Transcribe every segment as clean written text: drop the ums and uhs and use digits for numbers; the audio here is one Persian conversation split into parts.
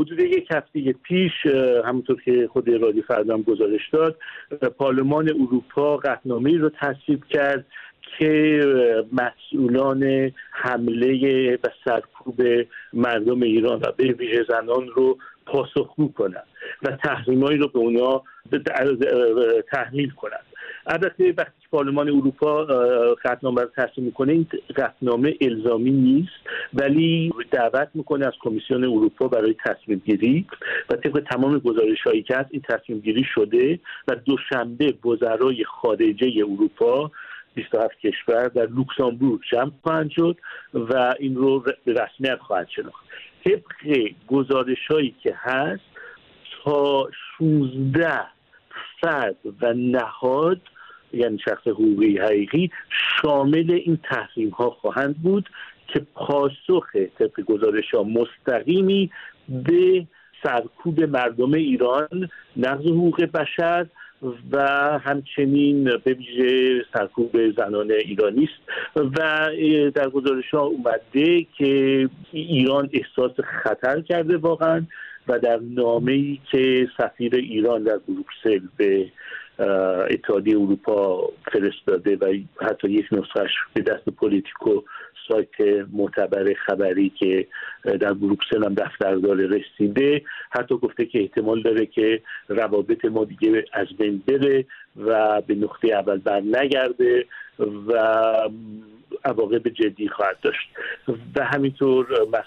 حدود یک هفته پیش همونطور که خود رادیو فردا هم گزارش داد، پارلمان اروپا قطعنامه‌ای رو تصویب کرد که مسئولان حمله و سرکوب مردم ایران و به ویژه زنان رو پاسخگو کنند و تحریمایی رو به اونا تحمیل کنند. البته وقتی پارلمان اروپا قطعنامه رو تصویب میکنه، این قطعنامه الزامی نیست، ولی دعوت میکنه از کمیسیون اروپا برای تصمیم گیری و طبق تمام گزارش‌هایی که هست این تصمیم گیری شده و دوشنبه وزرای خارجه اروپا 27 کشور در لوکزامبورگ جمع خواهند شد و این رو به رسمیت خواهند شناخت. طبق گزارش‌هایی که هست تا 16 فرد و نهاد، یعنی شخص حقوقی حقیقی، شامل این تحریم‌ها خواهند بود که پاسخ طبق گزارش‌ها مستقیمی به سرکوب مردم ایران، نقض حقوق بشر و همچنین به ویژه سرکوب زنان ایرانی است. و در گزارش‌ها اومده که ایران احساس خطر کرده واقعا و در نامه‌ای که سفیر ایران در بروکسل به اتحادیه اروپا فرستاده و حتی یک نسخه‌اش به دست پولیتیکو، سایت معتبر خبری که در بروکسل هم دفتر داره، رسیده، حتی گفته که احتمال داره که روابط ما دیگه از بین بره و به نقطه اول بر نگرده و عواقب جدی خواهد داشت. و همینطور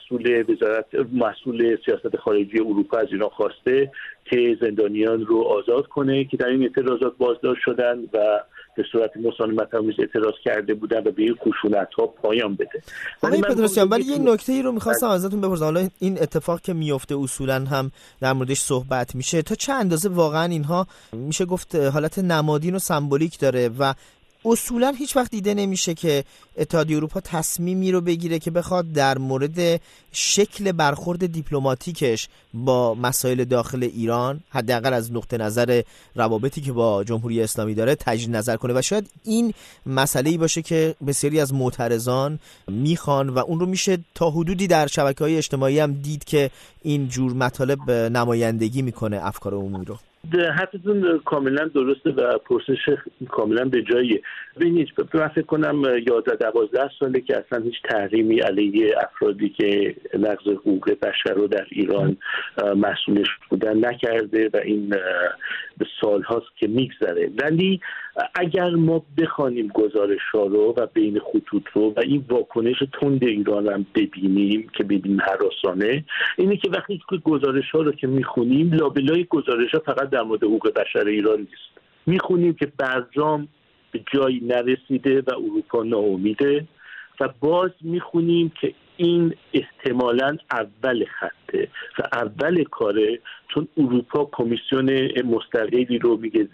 مسئول سیاست خارجی اروپا از ایران خواسته که زندانیان رو آزاد کنه که در این اعتراضات بازداشت شدن و به صورت مسالمت‌آمیز اعتراض کرده بودن و به این خشونت‌ها پایان بده. آقای پدروسیان، ولی یه نکته‌ای رو می‌خواستم ازتون بپرسم. حالا این اتفاق که میفته اصولاً هم در موردش صحبت میشه، تا چه اندازه واقعاً اینها میشه گفت حالت نمادین و سمبولیک داره و اصولاً هیچ وقت دیده نمیشه که اتحادیه اروپا تصمیمی رو بگیره که بخواد در مورد شکل برخورد دیپلماتیکش با مسائل داخل ایران، حداقل از نقطه نظر روابطی که با جمهوری اسلامی داره، تجدید نظر کنه. و شاید این مسئله‌ای باشه که بسیاری از معترضان میخوان و اون رو میشه تا حدودی در شبکه‌های اجتماعی هم دید که این جور مطالب نمایندگی میکنه افکار عمومی رو. حرفتون کاملا درسته و پرسش کاملا به جاییه. ببینید، من فکر کنم 11-12 ساله که اصلا هیچ تحریمی علیه افرادی که نقض حقوق بشر رو در ایران مسئولش بودن نکرده و این به سالهاست که میگذره. ولی اگر ما بخوانیم گزارش‌ها رو و بین خطوط رو و این واکنش تند ایران هم ببینیم که ببینیم هراسانه، اینه که وقتی که گزارش‌ها رو که میخونیم، لابلای گزارش‌ها فقط در مورد حقوق بشر ایران نیست. میخونیم که برجام به جایی نرسیده و اروپا ناامیده و باز میخونیم که این احتمالاً اول خطه و اول کاره، چون اروپا کمیسیون مستقلی رو میگه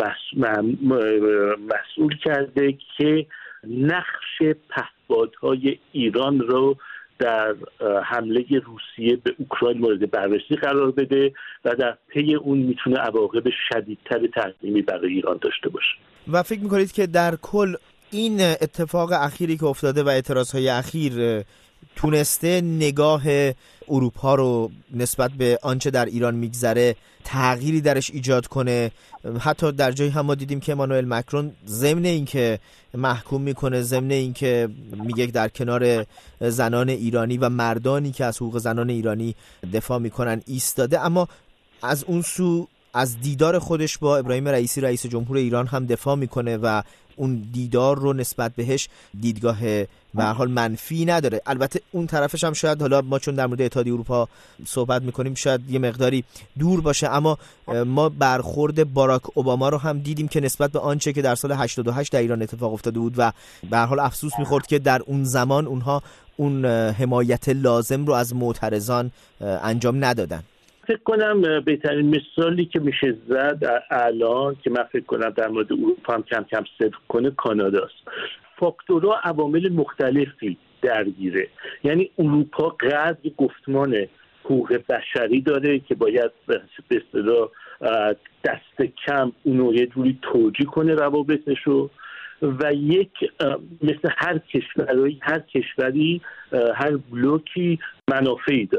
مسئول کرده که نقش پهپادهای ایران رو در حمله روسیه به اوکراین مورد بررسی قرار بده و در پی اون میتونه عواقب شدیدتر تحریمی برای ایران داشته باشه. و فکر میکنید که در کل این اتفاق اخیری که افتاده و اعتراضهای اخیر تونسته نگاه اروپا رو نسبت به آنچه در ایران میگذره تغییری درش ایجاد کنه؟ حتی در جایی هم ما دیدیم که امانوئل مکرون ضمن این که محکوم میکنه، ضمن این که میگه در کنار زنان ایرانی و مردانی که از حقوق زنان ایرانی دفاع میکنن ایستاده، اما از اون سو از دیدار خودش با ابراهیم رئیسی رئیس جمهور ایران هم دفاع میکنه و اون دیدار رو نسبت بهش دیدگاه به هر حال منفی نداره. البته اون طرفش هم شاید، حالا ما چون در مورد اتحادیه اروپا صحبت میکنیم شاید یه مقداری دور باشه، اما ما برخورد باراک اوباما رو هم دیدیم که نسبت به آنچه که در سال 88 در ایران اتفاق افتاده بود و به هر حال افسوس میخورد که در اون زمان اونها اون حمایت لازم رو از معترضان انجام ندادن. فکر کنم بهترین مثالی که میشه زد الان که من فکر کنم در مورد اروپا هم کم کم صدق کنه کاناداست. فاکتورها عوامل مختلفی درگیره. یعنی اروپا قدر گفتمان حقوق بشری داره که باید به اصطلاح دست کم اونو یه جوری توجیه کنه روابطش رو و یک مثل هر کشوری هر بلوکی منافعی داره.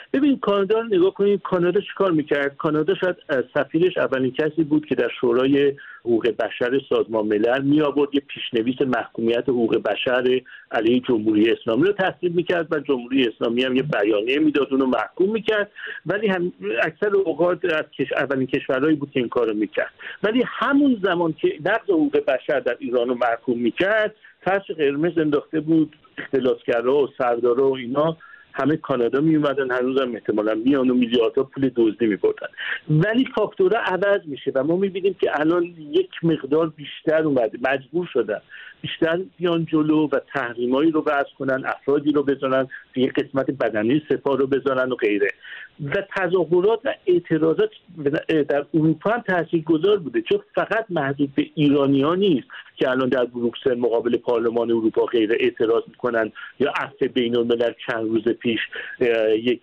ببین کانادا رو نگاه کنید. کانادا چیکار میکرد؟ کانادا شاید سفیرش اولین کسی بود که در شورای حقوق بشر سازمان ملل می آورد یه پیشنویس محکومیت حقوق بشر علیه جمهوری اسلامی رو تصویب میکرد و جمهوری اسلامی هم یه بیانیه میداد، اون رو محکوم میکرد. ولی هم اکثر اوقات از اولین کشورهایی بود که این کارو میکرد. ولی همون زمان که نقض حقوق بشر در ایران رو محکوم میکرد، فرش قرمز انداخته بود. اختلاسگرا و سردارا و اینا همه کانادا می اومدن، هنوزم احتمالاً میان و میلیاردها پول دزدی می‌بردن. ولی فاکتورها عوض میشه و ما می‌بینیم که الان یک مقدار بیشتر اومده، مجبور شدن بیشتر بیان جلو و تحریمایی رو وضع کنن، افرادی رو بزنن، یک قسمت بدنی سپاه رو بزنن و غیره. و تظاهرات و اعتراضات در اروپا هم تاثیرگذار بوده، چون فقط محدود به ایرانی‌ها نیست که الان در بروکسل مقابل پارلمان اروپا غیره اعتراض میکنن یا عفو بین‌الملل چند روز پیش یک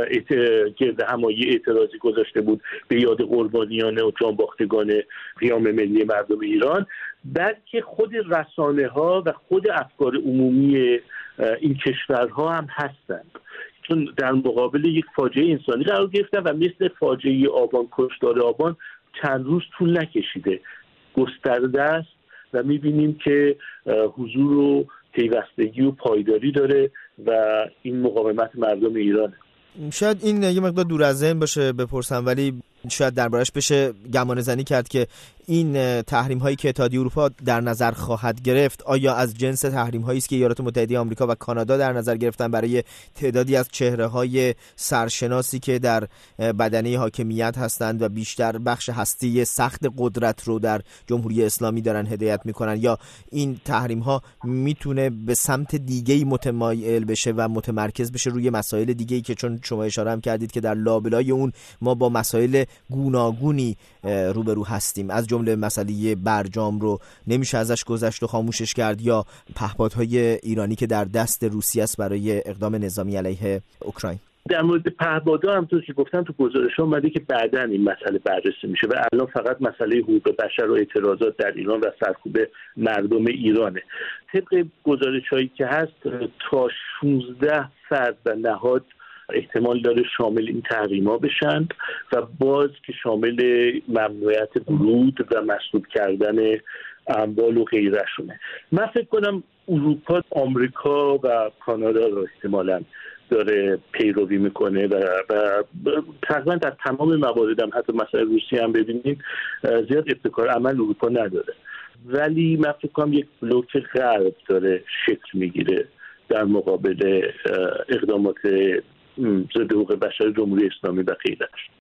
گرد همایی اعتراضی گذاشته بود به یاد قربانیان و جانباختگان قیام ملی مردم ایران، بلکه خود رسانه‌ها و خود افکار عمومی این کشورها هم هستند، چون در مقابل یک فاجعه انسانی قرار گرفتن و مثل فاجعه آبان، کشتار آبان چند روز طول نکشیده، گسترده است و می‌بینیم که حضور و پیوستگی و پایداری داره و این مقاومت مردم ایرانه. شاید این یه مقدار دور از ذهن باشه بپرسم، ولی شاید دربارش بشه گمان زنی کرد که این تحریم هایی که اتحادیه اروپا در نظر خواهد گرفت آیا از جنس تحریم هایی است که ایالات متحده آمریکا و کانادا در نظر گرفتن برای تعدادی از چهره های سرشناسی که در بدنه حاکمیت هستند و بیشتر بخش هستی سخت قدرت رو در جمهوری اسلامی دارن هدایت میکنن، یا این تحریم ها میتونه به سمت دیگه‌ای متمایل بشه و متمرکز بشه روی مسائل دیگه‌ای که چون شما اشاره هم کردید که در لابلای اون ما با مسائل گوناگونی روبرو هستیم، از جمله مسئله برجام رو نمیشه ازش گذشت و خاموشش کرد، یا پهپادهای ایرانی که در دست روسیه است برای اقدام نظامی علیه اوکراین. در مورد پهپادها هم که گفتم تو گزارش‌ها اومده که بعداً این مسئله بررسی میشه و الان فقط مسئله حقوق بشر و اعتراضات در ایران و سرکوب مردم ایرانه. طبق گزارش‌هایی که هست تا 16 فرد و نهاد احتمال داره شامل این تحریم‌ها بشن و باز که شامل ممنوعیت ورود و مسدود کردن اموال و غیره شونه. من فکر کنم اروپا، آمریکا و کانادا رو احتمالاً داره پیروی میکنه و تقریبا در تمام موارد هم حتی مثلا روسیه هم ببینید زیاد ابتکار عمل اروپا نداره، ولی من فکر کنم یک بلوک غرب داره شکل میگیره در مقابل اقدامات ضد حقوق بشر جمهوری اسلامی و غیره.